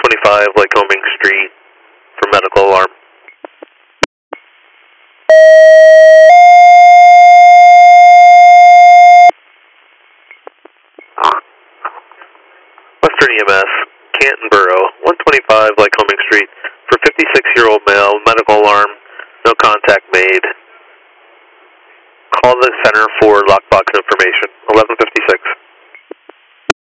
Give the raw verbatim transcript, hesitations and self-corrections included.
twenty-five Lycoming Street for medical alarm. Western E M S, Canton Borough, one twenty-five Lycoming Street for fifty-six-year-old male, medical alarm, no contact made. Call the center for lockbox information, eleven fifty-six.